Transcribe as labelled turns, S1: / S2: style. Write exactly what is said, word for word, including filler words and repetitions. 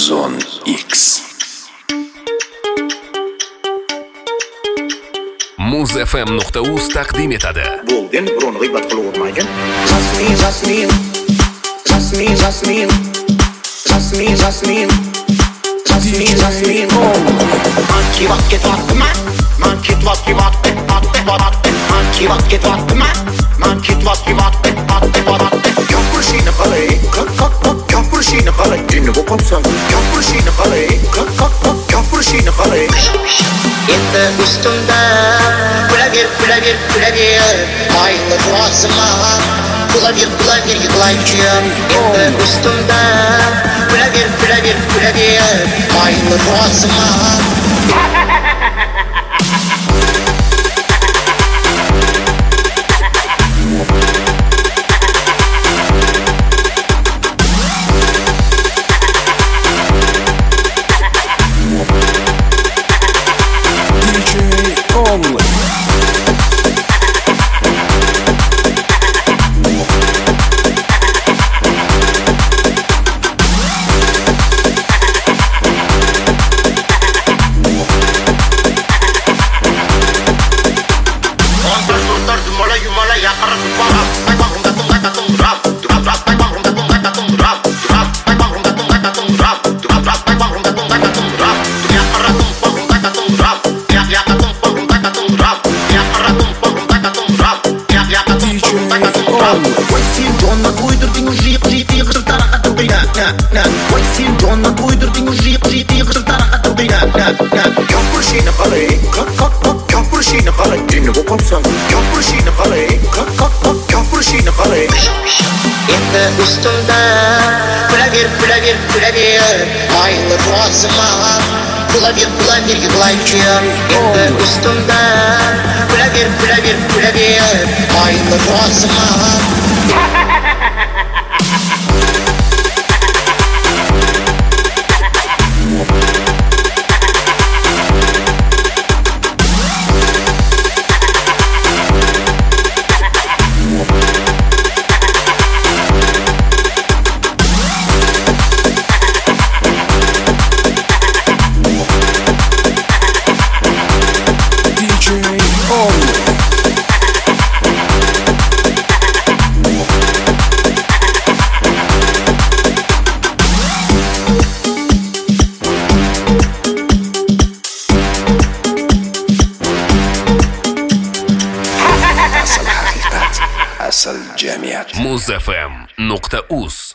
S1: Zone X. muz f m nuqta uz taqdim etadi.
S2: Bo'lgan biron g'iybat qilavermagan. Jasmin, Jasmin. Jasmin, Jasmin. Jasmin, Jasmin. Jasmin, Jasmin. Man kivat ketyaptimi? Man ketyapti, vatdi, vatdi, vatdi. Man kivat ketyaptimi? Man ketyapti, vatdi, vatdi, vatdi. Gapirishini qalay, qaq qaq qaq gapirishini qalay. Dinni o'qimsan, gapirishini qalay, qaq qaq qaq gapirishini qalay.
S3: Endi ustimda kulaver, kulaver, kulaver. Mayli ro'zima kulaver, kulaver, yig'laychi. Endi ustimda kulaver, kulaver, kulaver. Mayli ro'zima ustimda kulaver, kulaver, kulaver. Mayli ro'zima kulaver, kulaver, yig'laychi. Endi ustimda kulaver, kulaver, kulaver. Mayli ro'zima
S1: muz f m nuqta uz